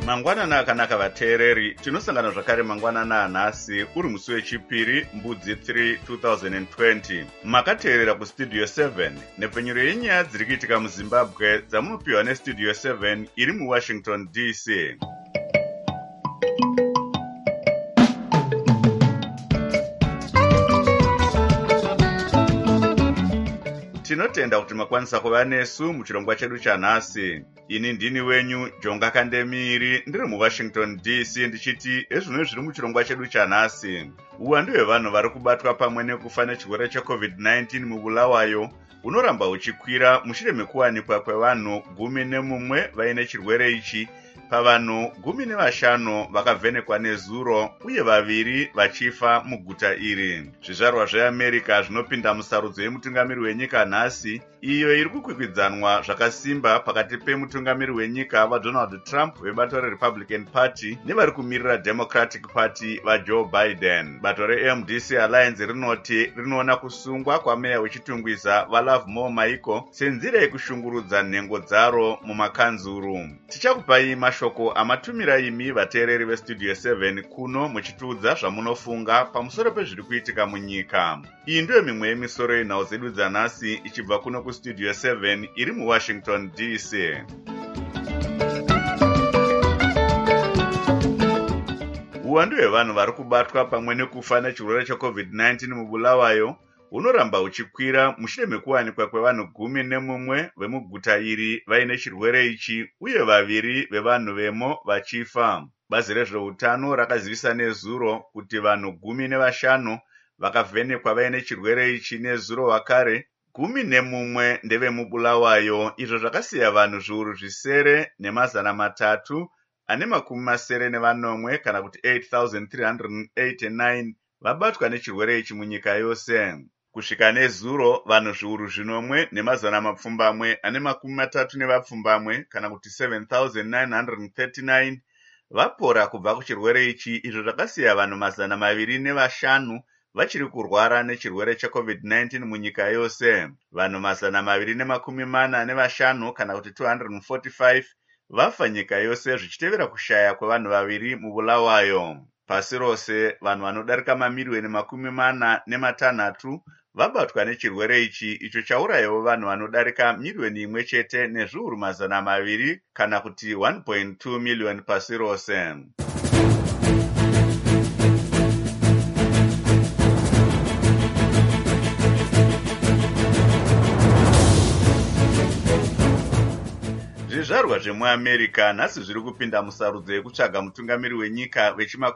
Mangwanana akanaka vateereri, tinosangana zvakare mangwanana anhasi uri musi wechipiri mbudzi 3 2020. Makateerera kustudio 7 nepfenyuro yenyaya dziri kuitika muZimbabwe dzamunopiwa nestudio 7 iri muWashington DC. Tinotenda kuti makwanisa kuva nesu muchirongwa chedu chanhasi. Ini ndini wenyu Jonga Kandemiri, ndiri muWashington DC ndichiti ezvino zviri muchirongwa chedu chanhasi. Uwandu hwevanhu vari kubatwa pamwe nekufa nechirwere cheCovid-19 muBulawayo unoramba uchikwira mushure mekuwanikwa kwevanhu 11 vaine chirwere ichi, pavanhu 15 vakavhenekwa nezuro uye 2 vachifa muguta iri. Zvizvarwa zveAmerica zvinopinda musarudzo yemutungamiri wenyika nhasi, iyo iri kukwikwidzanwa zvakasimba pakati pemutungamiri wenyika vaDonald Trump vebato reRepublican Party nevari kumirira Democratic Party vaJoe Biden. Bato reMDC Alliance rinoti rinoona kusungwa kwameya wechitungwiza vaLovemore Michael senzira yekushungurudza nhengo dzaro mumakanzuru. Tichakupai mashoko amatumira imi vateereri vestudio 7 kuno muchitiudza zvamunofunga pamusoro pezviri kuitika munyika. Iyi ndiyo mimwe yemisoro yenhau dzedu dzanhasi ichibva kuno kustudio 7 iri muWashington DC. Uwandu hwevanhu vari kubatwa pamwe nekufa nechirwere cheCovid-19 muBulawayo unoramba uchikwira mushure mekuwanikwa kwevanhu 11 vemuguta iri vaine chirwere ichi uye 2 vevanhu vemo vachifa. Bazi rezveutano rakazivisa nezuro kuti vanhu 15 vakavhenekwa vaine chirwere ichi nezuro vakare, 11 ndevemuBulawayo, izvo zvakasiya vanhu zviuru zvisere nemazana matatu ane makumi masere nevanomwe kana kuti 8,389 vabatwa nechirwere ichi munyika yose. Kusvika nezuro vanhu zviuru zvinomwe nemazana mapfumbamwe ane makumi matatu nevapfumbamwe kana kuti 7,939 vapora kubva kuchirwere ichi, izvo zvakasiya vanhu mazana 205 vachiri kurwara nechirwere cheCovid-19 munyika yose. Vanhu mazana 245 kana kuti 245 vafa nyika yose zvichitevera kushaya kwevanhu 2 muBulawayo. Pasi rose vanhu vanodarika mamiliyoni 46 vabatwa nechirwere ichi, icho chaurayawo vanhu vanodarika miliyoni 1 chete nezviuru mazana 200 kana kuti 1.2 miliyoni pasi rose. Zvizvarwa zvemuAmerica nhasi zviri kupinda musarudzo yekutsvaga mutungamiri wenyika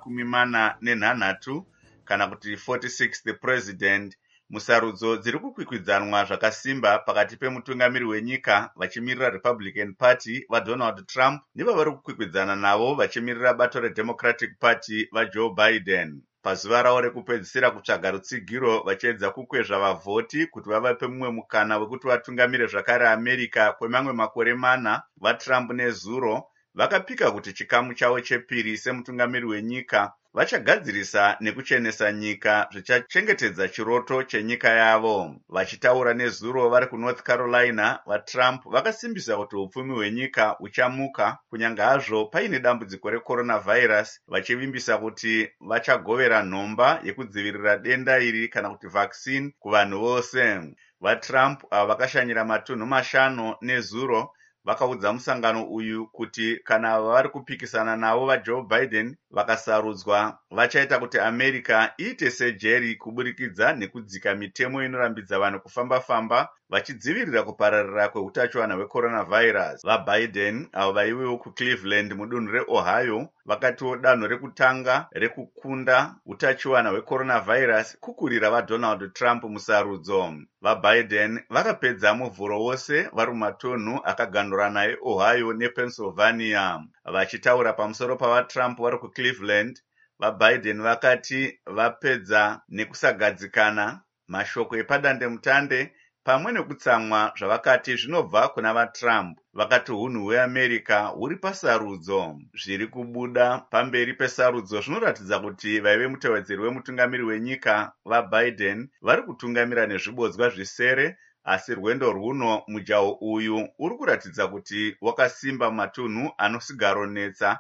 vechi43 kana kuti 46th president. Musarudzo dziri kukwikwidzanwa zvakasimba pakati pemutungamiri wenyika vachimirira Republican Party vaDonald Trump nevavari kukwikwidzana navo vachimirira bato reDemocratic Party vaJoe Biden. Pazuva ravo rekupedzisira kutsvaga rutsigiro vachiedza kukwezva vavhoti kuti vavape mumwe mukana wekuti vatungamire zvakare America kwemamwe makore 4, vaTrump nezuro vakapika kuti chikamu chavo chepiri semutungamiri wenyika vachagadzirisa nekuchenesa nyika zvichachengetedza chiroto chenyika yavo. Vachitaura nezuro vari kuNorth Carolina, vaTrump vakasimbisa kuti upfumi hwenyika uchamuka kunyange hazvo paine dambudziko recoronavirus, vachivimbisa kuti vachagovera nhomba yekudzivirira denda iri kana kuti vaccine kuvanhu vose. VaTrump ava vakashanyira matunhu 5 nezuro vakaudza musangano uyu kuti kana vari kupikisana navo vaJoe Biden vakasarudzwa vachaita kuti America iite sejeri kuburikidza nekudzika mitemo inorambidza vanhu kufamba-famba vachidzivirira kupararira kweutachiwana hwecoronavirus. VaBiden avo vaivewo kuCleveland mudunhu reOhio vakatiwo danho rekutanga rekukunda utachiwana hwecoronavirus kukurira vaDonald Trump musarudzo. VaBiden vakapedza muvhuro wose vari mumatonhu akagandurana eOhio nePennsylvania. Vachitaura pamusoro pavaTrump vari kuCleveland, vaBiden vakati vapedza nekusagadzikana mashoko epadandemutande pamwe nekutsamwa zvavakati zvinobva kuna vaTrump. Vakati unhu hweAmerica huri pasarudzo. Zviri kubuda pamberi pesarudzo zvinoratidza kuti vaive mutevedzeri wemutungamiri wenyika vaBiden vari kutungamira nezvibodzwa zvisere, asi rwendo rwuno mujaho uyu uri kuratidza kuti wakasimba matunhu anosigaronetsa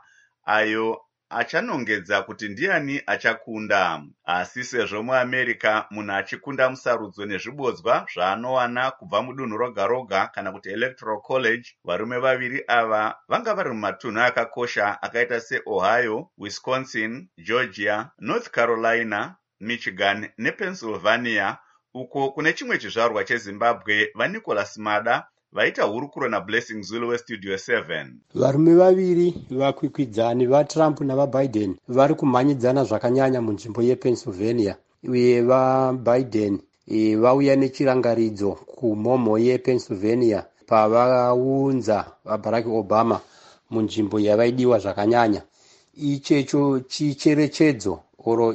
ayo achanongedza kuti ndiani achakunda. Asi sezvo muAmerica munhu achikunda musarudzo nezvibodzwa zvaanowana kubva mudunhu roga roga kana kuti electoral college, varume vaviri ava vanga vari mumatunhu akakosha akaita seOhio, Wisconsin, Georgia, North Carolina, Michigan nePennsylvania, uko kune chimwe chizvarwa cheZimbabwe vaNicholas Mada vaita hurukuro naBlessing Zulu weStudio 7. Varume vaviri vakwikwidzani vaTrump navaBiden vari kumhanyidzana zvakanyanya munzvimbo yePennsylvania, uye vaBiden vauya nechirangaridzo kumhomho yePennsylvania pavaunza vaBarack Obama munzvimbo yavaidiwa zvakanyanya. Ichecho chicherechedzo oro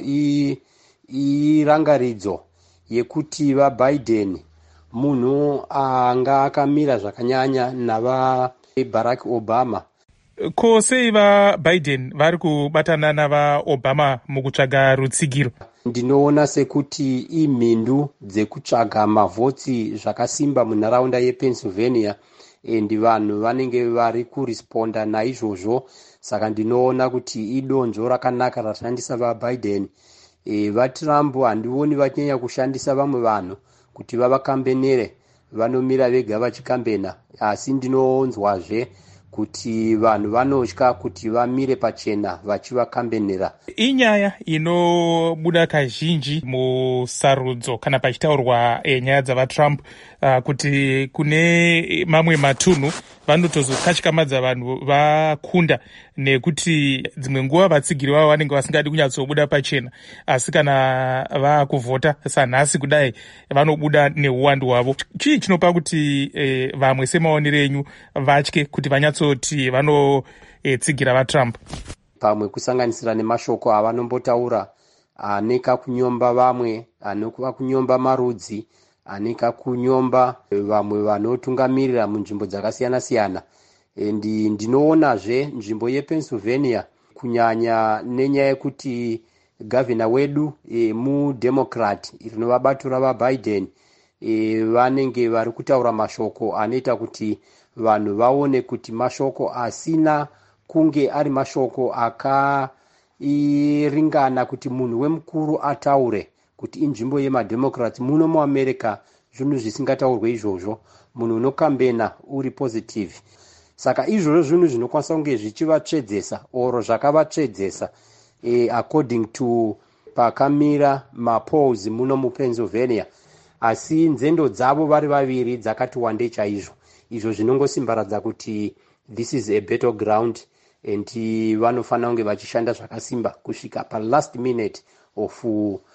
irangaridzo yekuti vaBiden munhu anga akamira zvakanyanya navaBarack Obama. Ko sei vaBiden vari kubatana navaObama mukutsvaga rutsigiro? Ndinoona sekuti imhindu dzekutsvaga mavhotsi zvakasimba munharaunda yePennsylvania, endi vanhu vanenge vari kuresponda naizvozvo. Saka ndinoona kuti idonzvo rakanaka rashandisa vaBiden. VaTrump handioni vachinyanya kushandisa vamwe vanhu kuti vavakambenere, vanomira vega vachikambena. Asi ndinonzwazve kuti vanhu vanotya kuti vamire pachena vachivakambenera. Inyaya inobuda kazhinji musarudzo kana pachitaurwa nyaya dzavaTrump, kuti kune mamwe matunhu vanotozokatyamadza vanhu vakunda, nekuti dzimwe nguva vatsigiri vavo vanenge vasingadi kunyatsobuda pachena, asi kana vakuvhota sanhasi kudai vanobuda neuwandu hwavo. Chii chinopa kuti vamwe semaonero enyu vatye kuti vanyatsoti vanotsigira vaTrump? Pamwe kusanganisira nemashoko avanombotaura, aneka kunyomba vamwe, anokuva kunyomba marudzi, aneka kunyomba vamwe vanotungamirira munzvimbo dzakasiyana-siyana. Ndinoonazve nzvimbo yePennsylvania, kunyanya nenyaya yekuti gavhina wedu mudemocrat rinova bato ravaBiden, vanenge vari kutaura mashoko anoita kuti vanhu vaone kuti mashoko asina kunge ari mashoko akaringana kuti munhu wemukuru ataure, kuti inzvimbo yemademocrats. Muno muAmerica zvinhu zvisingataurwe izvozvo, munhu unokambena uri positive. Saka izvozvo zvinhu zvinokwanisa kunge zvichivatsvedzesa oro zvakavatsvedzesa according to pakamira mapolls muno muPennsylvania. Asi nzendo dzavo vari vaviri dzakati wandei chaizvo. Izvo zvinongosimbaradza kuti this is a battleground, and vanofanira kunge vachishanda zvakasimba kusvika palast minute of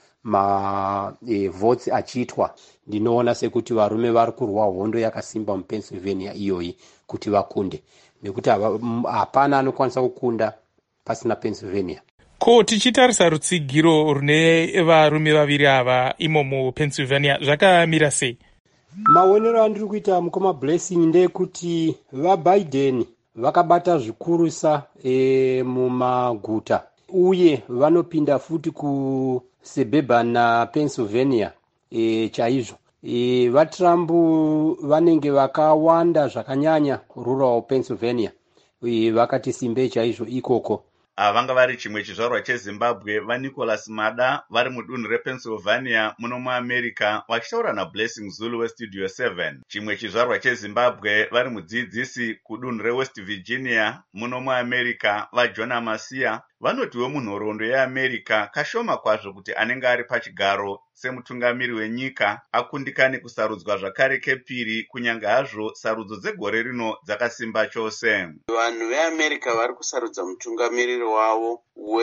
votes achiitwa. Ndinoona sekuti varume vari kurwa hondo yakasimba muPennsylvania iyoyi kuti vakunde, nekuti hapana anokwanisa kukunda pasina Pennsylvania. Ko tichitarisa rutsigiro rune varume vaviri ava imo muPennsylvania zvakamira sei? Maonero andiri kuita mukoma Blessing ndeyekuti vaBiden vakabata zvikurusa mumaguta, uye vanopinda futi kusuburban naPennsylvania chaizvo. VaTrump vanenge vakawanda zvakanyanya rural Pennsylvania, vakati simbei chaizvo ikoko. Vanga vari chimwe chizvarwa cheZimbabwe vaNicholas Mada vari mudunhu rePennsylvania muno muAmerica vachitaura naBlessing Zulu weStudio 7. Chimwe chizvarwa cheZimbabwe vari mudzidzisi kudunhu reWest Virginia muno muAmerica vaJona Masia vanoti wemunhoroondo yeAmerica kashoma kwazvo kuti anenge ari pachigaro semutungamiri wenyika akundikane kusarudzwa zvakare kepiri, kunyange hazvo sarudzo dzegore rino dzakasimba chose. Vanhu veAmerica vari kusarudza mutungamiriri wavo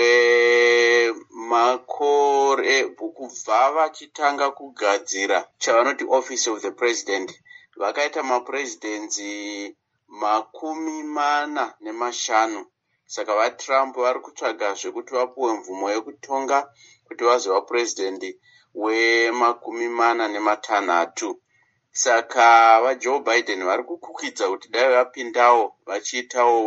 wemakore kubva vachitanga kugadzira chavanoti office of the president. Vakaita mapurezidenzi 45. Saka vaTrump vari kutsvaga zvekuti vapuwe mvumo yekutonga kuti vazova purezidendi we46. Saka vaJoe Biden vari kukwikwidzwa kuti dai vapindawo vachiitawo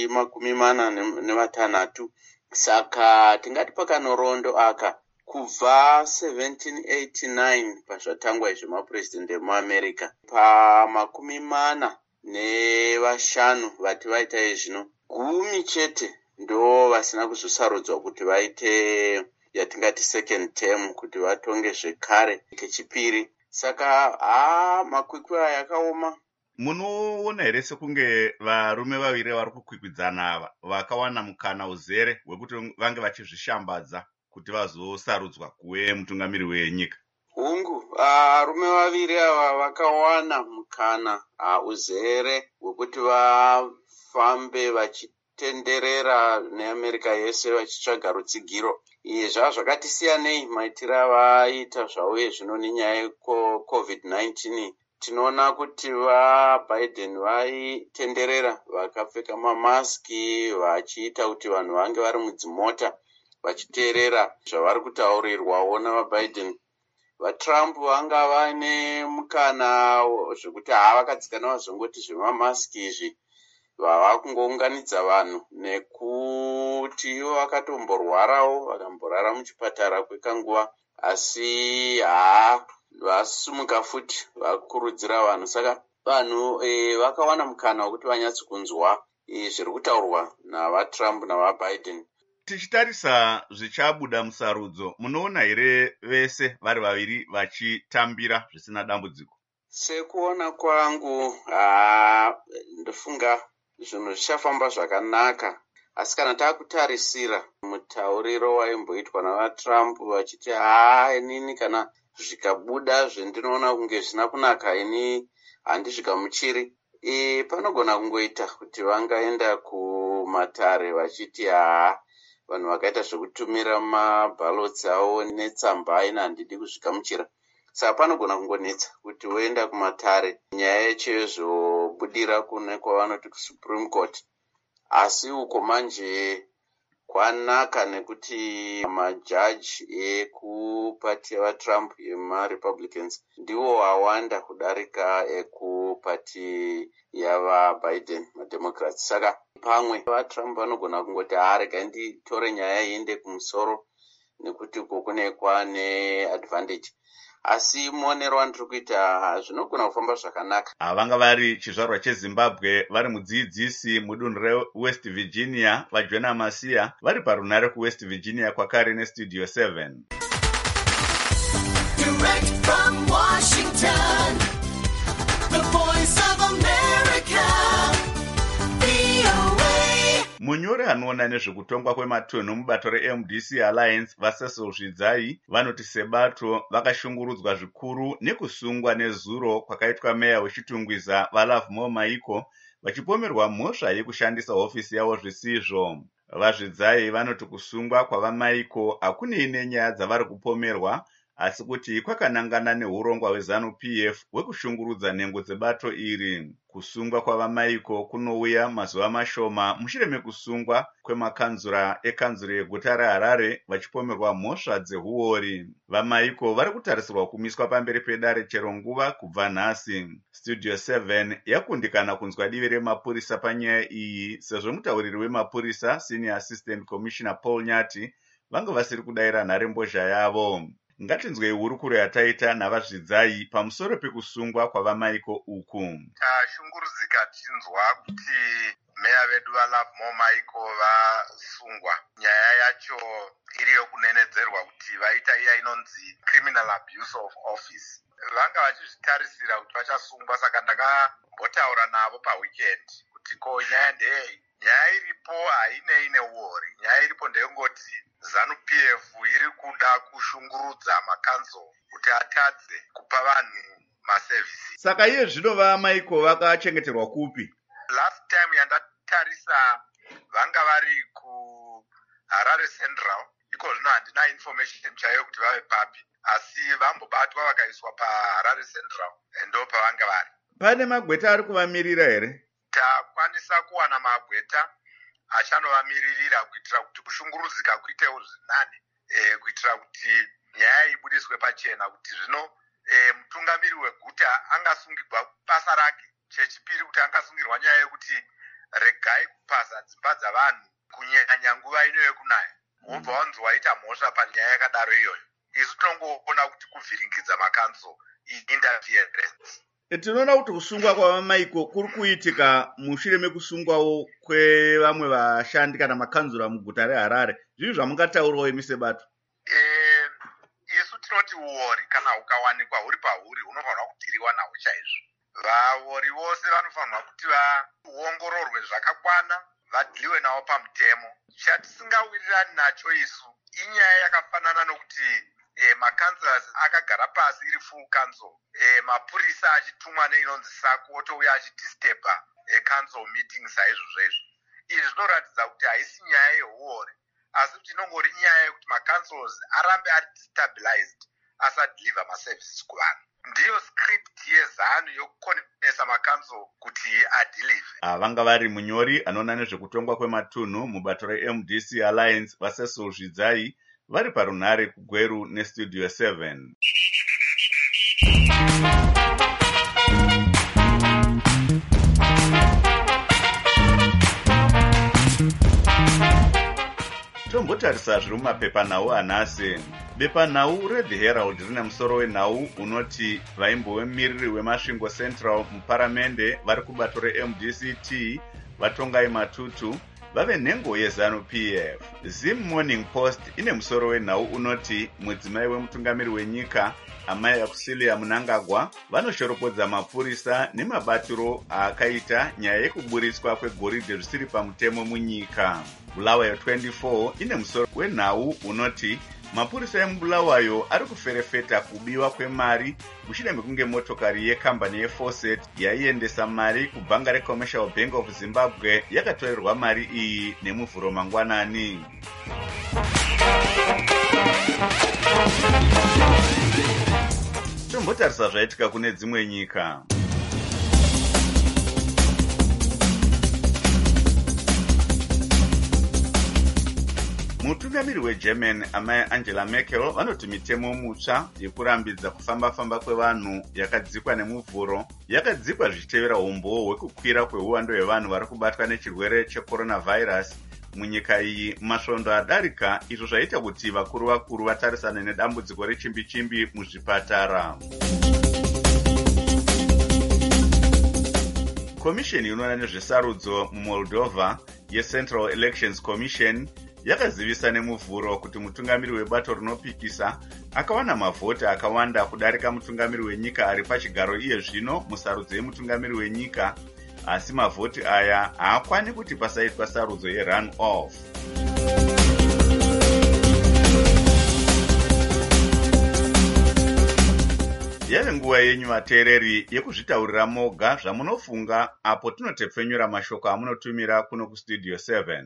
wechi46. Saka tingati pakanorondo aka kubva 1789 pazvatangwa izvemapurezidendi emuAmerica, pa45 vati vaita izvino 10 chete ndo vasina kuzosarudzwa kuti vaite yatingati second term kuti vatonge zvekare kechipiri. Saka makwikwi aya akaoma. Munoona here sekunge varume vaviri vari kukwikwidzana ava vakawana mukana uzere wekuti vange vachizvishambadza kuti vazosarudzwa kuve mutungamiri wenyika? Hungu, varume vaviri ava vakawana mukana uzere wekuti vafambe vachitenderera neAmerica yese vachitsvaga rutsigiro. Izva zvakati siyanei maitiro avaita zvavo zvino nenyaya yeCovid-19. Tinoona kuti vaBiden vaitenderera vakapfeka mamaski vachiita kuti vanhu vange vari mudzimota vachiteerera zvavari kutaurirwawo navaBiden. VaTrump vanga vane mukana zvekuti vakadzikana vazongoti zvemamaski izvi vakungounganidza vanhu nekuti ivo vakatomborwarawo vakamborara muchipatara kwekanguva, asi vasumuka futi vakurudzira vanhu. Saka vanhu vakawana mukana wekuti vanyatsokunzwa zviri kutaurwa navaTrump navaBiden. Tichitarisa zvichabuda musarudzo, munoona here vese vari vaviri vachitambira zvisina dambudziko? Sekuona kwangu ndofunga zvinhu zvichafamba zvakanaka, asi kana takutarisira mutauriro waimboitwa navaTrump vachiti inini kana zvikabuda zvendinoona kunge zvisina kunaka ini handizvigamuchiri, panogona kungoita kuti vangaenda kumatare vachiti vanhu vakaita zvekutumira maballots avo netsamba ina handidi kuzvigamuchira. Saka panogona kungonetsa kuti woenda kumatare nyaya yacho yozobudira kune kwavanoti kuSupreme Court. Asi uko manje kwanaka nekuti majaji ekupati yavaTrump yemaRepublicans ndiwo wawanda kudarika ekupati yavaBiden maDemocrats. Saka pamwe vaTrump vanogona kungoti rega nditore nyaya iende kumusoro nekuti uko kune kwane advantage. Asi muonero wandiri kuita zvinogona kufamba zvakanaka. Vanga vari chizvarwa cheZimbabwe, vari mudzidzisi mudunhu reWest Virginia, vaJohna Masia, vari parunare kuWest Virginia kwakare neStudio 7. Direct from Washington, the voice of America, VOA. Munyori anoona nezvekutongwa kwematunhu mubato reMDC Alliance, vaCecil Zvidzai, vanoti sebato vakashungurudzwa zvikuru nekusungwa nezuro kwakaitwa meya wechitungwiza vaLovemore Maiko vachipomerwa mhosva yekushandisa hofisi yavo zvisizvo. VaZvidzai vanoti kusungwa kwavaMaiko hakunei nenyaya dzavari kupomerwa, asi kuti kwakanangana neurongwa hweZANU-PF hwekushungurudza nhengo dzebato iri. Kusungwa kwavaMaiko kunouya mazuva mashoma mushure mekusungwa kwemakanzura ekanzuro yeguta reHarare vachipomerwa mhosva dzehuori. VaMaiko vari kutarisirwa kumiswa pamberi pedare chero nguva kubva nhasi. Studio 7 yakundikana kunzwa divi remapurisa panyaya iyi, sezvo mutauriri wemapurisa Senior Assistant Commissioner Paul Nyati vanga vasiri kudayira nharembozha yavo. Ngatinzwei hurukuro yataita navaZvidzai pamusoro pekusungwa kwavaMaiko uku. Tashungurudzika tichinzwa kuti meya vedu vaLovemore Maiko vasungwa. Nyaya yacho iri yokunenedzerwa kuti vaita iya inonzi criminal abuse of office. Vanga vachizvitarisira kuti vachasungwa, saka ndakambotaura navo paweekend kuti ko nyaya ndeyei. Nyaya iripo hainei neuori. Nyaya iripo ndeyongoti ZANU-PF iri kuda kushungurudza makanzuro kuti atadze kupa vanhu masevhisi. Saka iye zvino vaMaiko vakachengeterwa kupi? Last time yandatarisa vanga vari kuHarare Central, iko zvino handina information chaiyo kuti vave papi, asi vambobatwa vakaiswa paHarare Central, ndo pavanga vari. Pane magweta ari kuvamirira here? Takwanisa kuwana magweta achanovamiririra kuitira kuti kushungurudzika kuitewo zvinane, kuitira kuti nyaya ibudiswe pachena kuti zvino mutungamiri weguta angasungirwa basa rake. Chechipiri kuti angasungirwa nyaya yekuti regai kupasa dzimba dzavanhu kunyanya nguva ino yekunaya. Wobva wanzi waita mhosva panyaya yakadaro iyoyo. Isu tinongoona kuti kuvhiringidza makanzuro interference. Tinoona kuti kusungwa kwavamaiko kuri kuitika mushure mekusungwawo kwevamwe vashandi kana makanzura muguta reHarare. Zvizvi zvamungataurawo imi sebato? Isu tinoti uori kana ukawanikwa huri pahuri unofanirwa kudhiriwa nawo chaizvo. Vaori vose vanofanirwa kuti vaongororwe zvakakwana, vadhiliwe nawo pamutemo. Chatisingawirirani nacho isu inyaya yakafanana nokuti makanzura akagara pasi iri full council, mapurisa achitumwa neinonzi saku otouya achidisturba council meetings saizvozvo izvo. Izvi zvinoratidza kuti haisi nyaya yeuori, asi kuti inongori nyaya yekuti macouncils arambe ari destabilized, asadeliver maservices kuvanhu. Ndiyo script yezano yokukonesa macouncil kuti adelive. Vanga vari munyori anoona nezvekutongwa kwematunhu mubato reMDC Alliance vaSecil Zvidzai vari parunhare kuGweru neStudio 7. Tombotarisa zviri mumapepanhau anhasi. Bepanhau reThe Herald rine musoro wenhau unoti vaimbovemiriri weMasvingo Central muparamende vari kubato reMDCT vatongai matutu vave nhengo yezanu PF. Zim Morning Post ine musoro wenhau unoti mudzimai wemutungamiri wenyika Amai Auxilia Mnangagwa vanoshoropodza mapurisa nemabatiro akaita nyaya yekuburiswa kwegoridhe zvisiri pamutemo munyika. Bulawayo 24 ine musoro wenhau unoti mapurisa emubulawayo ari kuferefeta kubiwa kwemari mushure mekunge motokari yekambani yeFawcett yaiendesa mari kubhanga reCommercial Bank of Zimbabwe yakatorerwa mari iyi nemuvhuro mangwanani. Tombotarisa zvaitika kune dzimwe nyika. Mutungamiri weGerman Amai Angela Merkel vanoti mitemo mutsva yekurambidza kufamba-famba kwevanhu yakadzikwa nemuvhuro yakadzikwa zvichitevera umbowo hwekukwira kwehuwando hwevanhu vari kubatwa nechirwere checoronavirus munyika iyi masvondo adarika, izvo zvaita kuti vakuru vatarisane nedambudziko rechimbi-chimbi muzvipatara. Komisheni inoona nezvesarudzo muMoldova yeCentral Elections Commission yakazivisa nemuvhuro kuti mutungamiri webato rinopikisa akawana mavhoti akawanda kudarika mutungamiri wenyika ari pachigaro iye zvino musarudzo yemutungamiri wenyika, asi mavhoti aya haakwani kuti pasaitwa sarudzo yerun off. Yave nguva yenyu vateereri yekuzvitaurira moga zvamunofunga apo tinotepfenyura mashoko amunotumira kuno kuStudio 7.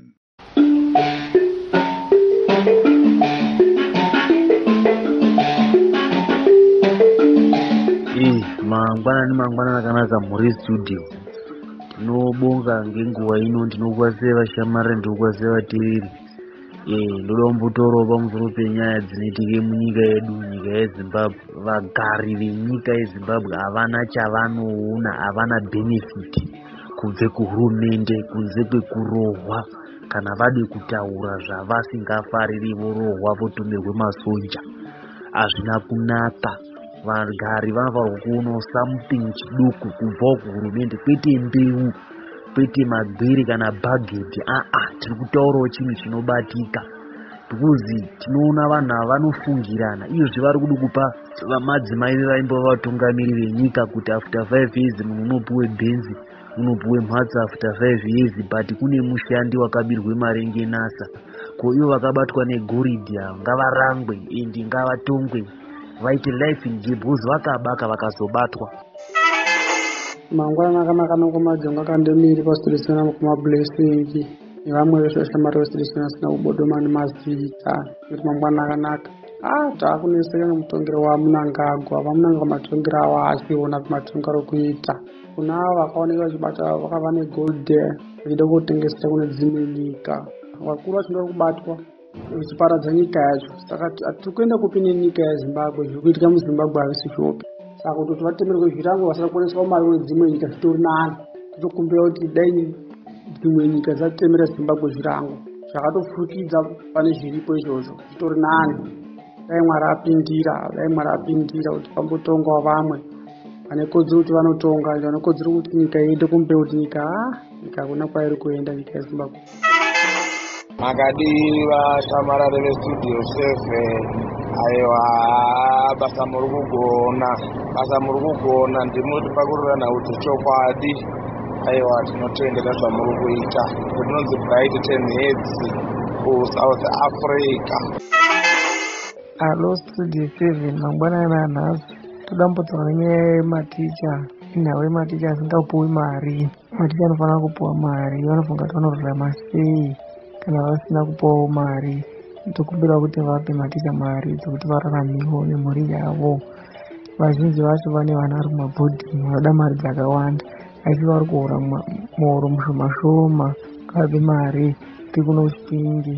Mangwana akanaka muri studio. Tinobonga ngenguva ino, ndinokuwazira vashamari, ndinokuwazira vateereri. Ndoda kumbotoroba pamusoro penyaya dzinoitike munyika yedu, nyika yeZimbabwe. Vagari venyika yeZimbabwe havana chavanoona, havana benefit kubve kuhurumende, kunze kwekurohwa. Kana vade kutaura zvavasingafariri vorohwa votumirwe masoja. Hazvina kunaka. Vagari vanofanirwa kuona something chiduku kubvawo kuhurumende, kwete mbeu, kwete magwiri kana bhageti. Tiri kutaurawo chinhu chinobatika. Tikuzi tinoona vanhu ava vanofungirana. Izvi vari kuda kupa madzimai vaimbova vatungamiri venyika kuti after 5 years munhu unopuwe bhenzi, unopuwe mhatso after 5 years, but kune mushandi wakabirwe mari ngenasa. Ko ivo vakabatwa negoridhe avo ngavarangwe endi ngavatongwe. Vaite life in jail, vakabaka vakazobatwa. Mangwana akanaka nokumadzonga kandemiri pastudiosana kumablessing nevamwe vese vashamari vestudiosana sina kubodomani mazita kuti mangwana akanaka. Taakuneseka nemutongero waMnangagwa. Vamunangagwa matongero avo haasiona matongero kuita. Kuna avo vakaoneka vachibata vakava negoldhe vachida kutengesera kune dzimwe nyika. Vakuru vachinoda kubatwa vachiparadza nyika yacho. Saka tiri kuenda kupi nenyika yeZimbabwe? Zviri kuitika muZimbabwe havisi shopi. Saka kuti vatemerwe zvirango vasakoneswa mari kune dzimwe nyika zvitori nani. Tokumbira kuti dai dzimwe nyika dzatemera Zimbabwe zvirango zvakatofurukidza pane zviripo izvozvo zvitori nani. Dai Mwari apindira kuti pambotongwa vamwe vane kodzero kuti vanotonga, vane kodzero kuti nyika iende kumberi, kuti nyika hakuna kwairi kuenda nyika yeZimbabwe. Makadiva shamarare vestudio 7, aiwa basa muri kugona ndimoti pakururana kuti chokwadi. Aiwa tinotendera zvamuri kuita, tinonzi bright 10 heads kuSouth Africa. Hello studio 7, mangwanana nhasi todambudzwa nenyaya yematicha. Inhau yematicha asingapuwi mari. Maticha anofanira kupuwa mari, vanofunga kuti vanorarama sei kana vasina kupuwawo mari. Tokumbira kuti vape maticha mari dzekuti vararamiwo nemhuri yavo. Vazhinji vacho vane vana vari kumabhodhingi vanoda mari dzakawanda, asi vari kuhora muhoro mushoma. Ngavape mari tikuno Chipinge.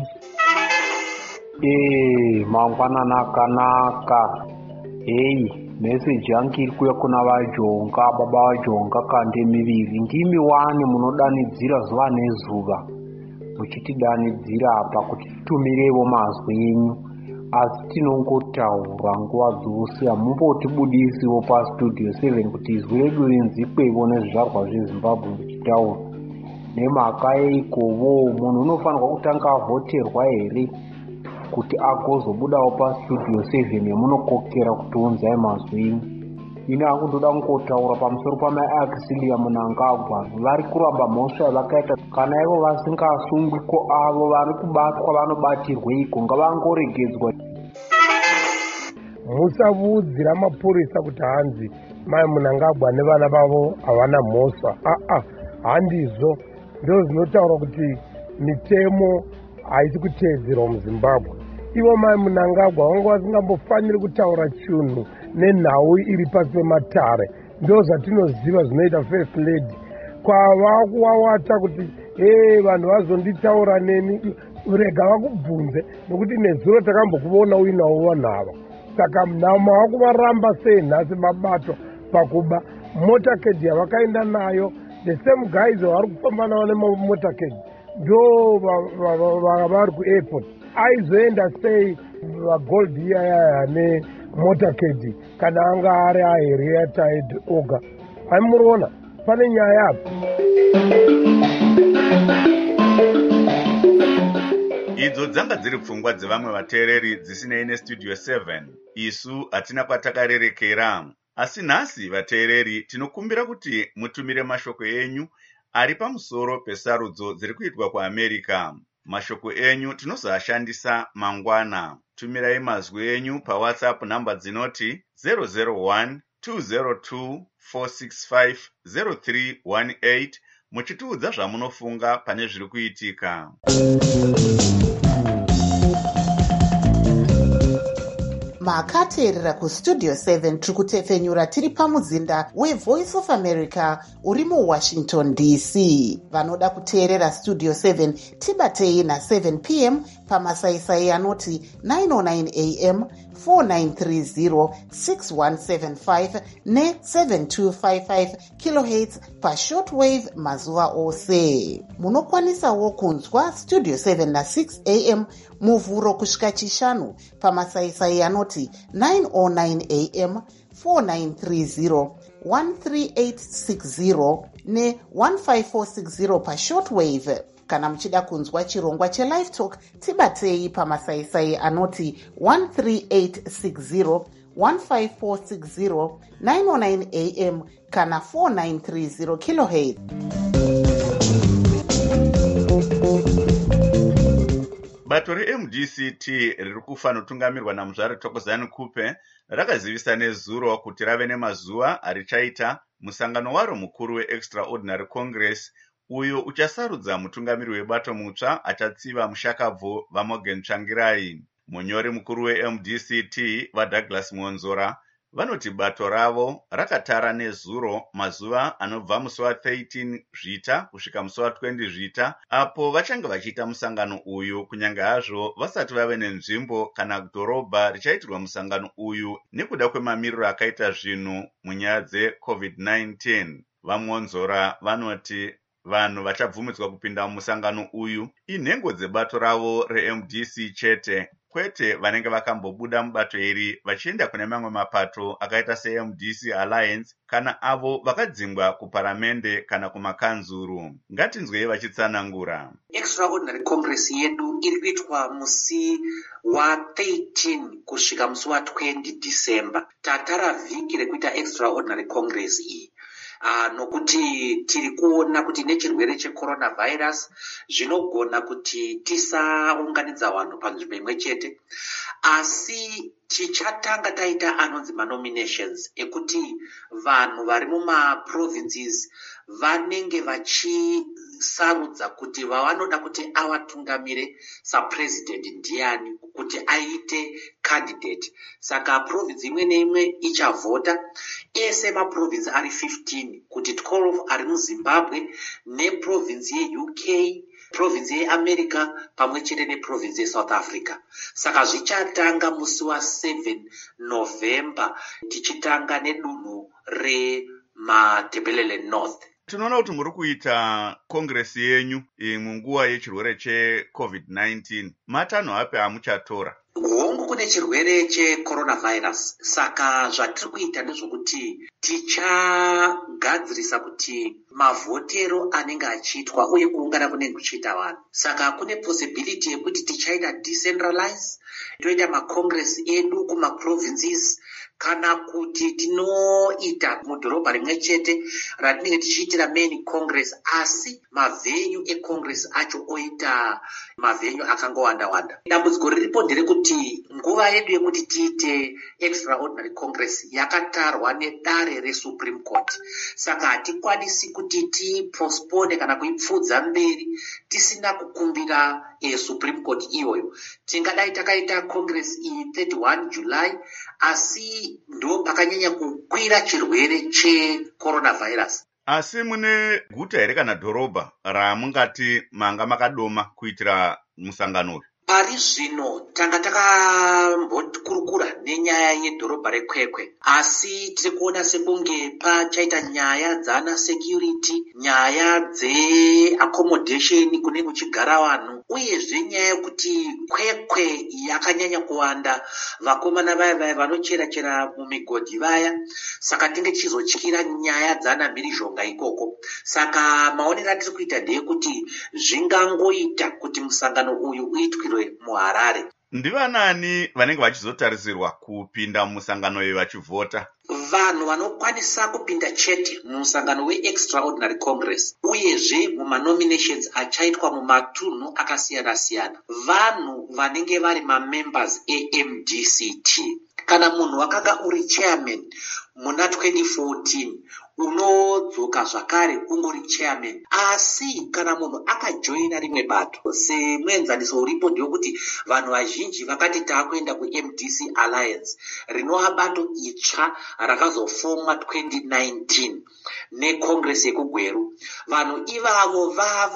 Mangwanana akanaka. Meseji yangu iri kuya kuna vajonga, baba vajonga kande miviri. Ndimi wane munodanidzira zuva nezuva, muchitidanidzira apa kuti titumirevo mazwi enyu, asi tinongotaura nguva dzose, hamumbotibudisiwo pastudio 7 kuti izwi redu rinzikwevo nezvizvarwa zveZimbabwe muchitaura. Nemhaka yeikovo, munhu unofanirwa kutanga avhoterwa here kuti agozobudawo pastudio 7 yamunokokera kutiunzai mazwi enyu. Ine hakundoda kungotaura pamusoro pamaAxilia Mnangagwa. Vari kuramba mhosva yavakaita. Kana ivo vasingasungwi ko avo vari kubatwa vanobatirweiko, ngavangoregedzwa. Musavudzira mapurisa kuti hanzi mai Mnangagwa nevana vavo havana mhosva. Handizvo. Ndo zvinotaura kuti mitemo haisi kuteedzerwa muZimbabwe. Ivo mai Mnangagwa vanga vasingambofaniri kutaura chinhu nenhau iri pasi pematare. Ndo zvatinoziva zvinoita first lady. Kwava kuwawata kuti vanhu vazonditaura neni, rega vakubvunze, nokuti nezuro takambokuona uinawo vanhu ava. Saka mava kuvaramba sei nhasi mabatwa pakuba motakedi yavakaenda nayo. The same guys vari kufamba navo nemotakedi ndo vari kuairport. Aizoenda sei vagold iyaya nemotakedi kana anga ari aheretaid oga? Aimuriona pane nyaya yapo. Idzo dzanga dziri pfungwa dzevamwe vateereri dzisinei nestudio 7. Isu hatina kwatakarerekera. Asi nhasi vateereri tinokumbira kuti mutumire mashoko enyu ari pamusoro pesarudzo dziri kuitwa kuAmerica. Mashoko enyu tinozoashandisa mangwana. Tumirai mazwi enyu paWhatsApp namba dzinoti 001 202 465 0318 muchitiudza zvamunofunga pane zviri kuitika. Makateerera kustudio 7 tiri kutefenyura tiri pamuzinda weVoice of America uri muWashington DC. Vanoda kuteerera studio 7 tibatei na7 p.m. pamasaisai anoti 909 am 4930 6175 ne7255 kilohertz pashortwave mazuva ose. Munokwanisawo kunzwa studio 7 na6 am muvhuro kusvika chishanu pamasaisai anoti 909 am 4930 13860 ne15460 pashortwave. Kana muchida kunzwa chirongwa cheLive Talk tibatei pamasaisai anoti 13860 15460 909 am kana 4930 kilohertz. Bato reMDCT riri kufanotungamirwa namuzvari Thokozani Kupe rakazivisa nezuro kuti rave nemazuva arichaita musangano waro mukuru weExtraordinary Congress uyo uchasarudza mutungamiri webato mutsva achatsiva mushakabvu vaMorgan Tsvangirai. Munyori mukuru weMDCT vaDouglas Monzora vanoti bato ravo rakatara nezuro mazuva anobva musi wa13 Zvita kusvika musi wa20 Zvita apo vachange vachiita musangano uyu, kunyange hazvo vasati vave nenzvimbo kana dhorobha richaitirwa musangano uyu nekuda kwemamiriro akaita zvinhu munyaya dzeCovid-19. VaMonzora vanoti vanhu vachabvumidzwa kupinda mumusangano uyu inhengo dzebato ravo reMDC chete, kwete vanenge vakambobuda mubato iri vachienda kune mamwe mapato akaita seMDC Alliance kana avo vakadzingwa kuparamende kana kumakanzuru. Ngatinzwei vachitsanangura. Extraordinary Congress yedu iri kuitwa musi wa13 kusvika musi wa20 December. Tatara vhiki rekuita Extraordinary Congress iyi. Nokuti tiri kuona kuti nechirwere checoronavirus zvinogona kuti tisaunganidza vanhu panzvimbo imwe chete, asi tichatanga taita anonzi manominations ekuti vanhu vari mumaprovinces vanenge vachisarudza kuti vavanoda kuti avatungamire sapresident ndiani kuti aite candidate. Saka province imwe neimwe ichavhota, ese maprovince ari 15 kuti 12 ari muZimbabwe neprovince yeUK, province yeAmerica pamwe chete neprovince yeSouth Africa. Saka zvichatanga musi wa7 November tichitanga nedunhu reMatebelele North. Tinoona kuti muri kuita kongresi yenyu munguva yechirwere cheCovid-19. Matanho api amuchatora? Hongu kune chirwere checoronavirus. Saka zvatiri kuita ndezvokuti tichagadzirisa kuti mavhotero anenge achiitwa uye kuungana kunenge kuchiita vanhu. Saka kune possibility yekuti tichaita decentralize, toita makongresi edu kumaprovinces, kana kuti tinoita mudhorobha rimwe chete ratinenge tichiitira main congress, asi mavhenyu econgress acho oita mavhenyu akangowanda-wanda. Dambudziko riripo nderekuti nguva yedu yekuti tiite extraordinary congress yakatarwa nedare reSupreme Court. Saka hatikwanisi kuti tipostpone kana kuipfudza mberi tisina kukumbira Supreme Court iyoyo. Tingadai takaita congress iyi 31 July, asi ndo pakanyanya kukwira chirwere checoronavirus. Asi mune guta here kana dhorobha ramungati manga makadoma kuitira musangano uyu? Pari zvino tanga takambokurukura nenyaya yedhorobha reKwekwe, asi tiri kuona sekunge pachaita nyaya dzana security, nyaya dzeaccommodation kunenge kuchigara vanhu, uyezve nyaya yekuti Kwekwe yakanyanya kuwanda vakomana vaya vanochera-chera mumigodhi vaya. Saka tinge tichizotyira nyaya dzana mhirizhonga ikoko. Saka maonero atiri kuita ndeyekuti zvingangoita kuti musangano uyu uitwe muHarare. Ndivanani vanenge vachizotarisirwa kupinda mumusangano uyu vachivhota? Vanhu vanokwanisa kupinda chete mumusangano weExtraordinary Congress, uyezve mumanominations achaitwa mumatunhu akasiyana-siyana, vanhu vanenge vari mamembers eMDCT. Kana munhu wakanga uri chairman muna 2014 unodzoka zvakare ungori chairman, asi kana munhu akajoina rimwe bato semuenzaniso uripo ndewekuti vanhu vazhinji vakati taakuenda kuMDC Alliance, rinova bato itsva rakazofomwa 2019 necongress yekugweru. Vanhu ivavo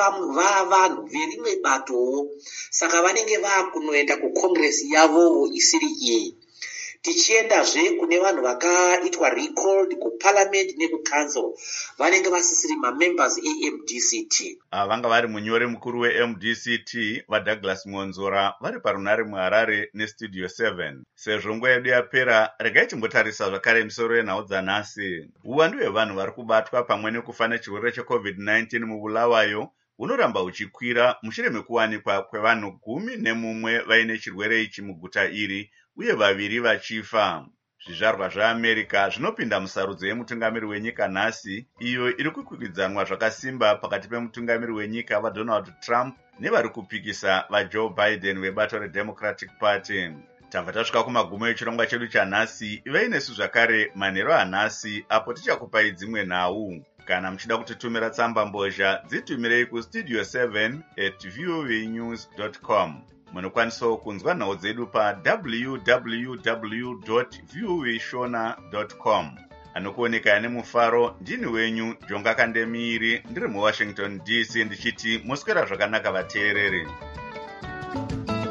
vanhu verimwe batowo, saka vanenge vakunoenda kucongress yavowo isiri iyi. Tichiendazve kune vanhu vakaitwa recalled kuparliament nekucouncil, vanenge vasisiri mamembers eMDCT. Vanga vari munyori mukuru weMDCT vaDouglas Monzora vari parunare muHarare nestudio 7. Sezvo nguva yedu yapera, regai timbotarisa zvakare misoro yenhau dzanhasi. Uwandu hwevanhu vari kubatwa pamwe nekufa nechirwere cheCovid-19 muBulawayo unoramba uchikwira mushure mekuwanikwa kwevanhu 11 vaine chirwere ichi muguta iri, uye 2 vachifa. Zvizvarwa zveAmerica zvinopinda musarudzo yemutungamiri wenyika nhasi, iyo iri kukwikwidzanwa zvakasimba pakati pemutungamiri wenyika vaDonald Trump nevari kupikisa vaJoe Biden vebato reDemocratic Party. Tabva tasvika kumagumo echirongwa chedu chanhasi. Ivei nesu zvakare manheru anhasi apo tichakupai dzimwe nhau. Kana muchida kutitumira tsamba mbozha, dzitumirei kustudio 7@voanews.com. Munokwanisawo kunzwa nhau dzedu www.voashona.com. Anokuoneka nemufaro ndini wenyu Jonga Kandemiri, ndiri muWashington DC, ndichiti muswera zvakanaka vateereri.